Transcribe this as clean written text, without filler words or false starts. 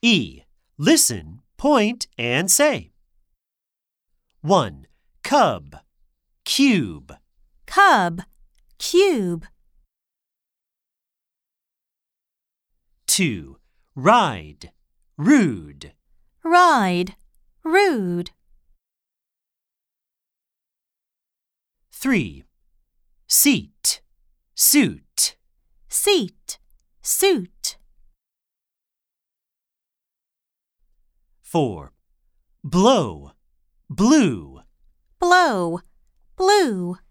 E. Listen, point, and say. 1. Cub, cube. Cub, cube. 2. Ride, rude. Ride, rude. 3. Seat, suit. Seat, suit. 4. Blow, blue. Blow, blue.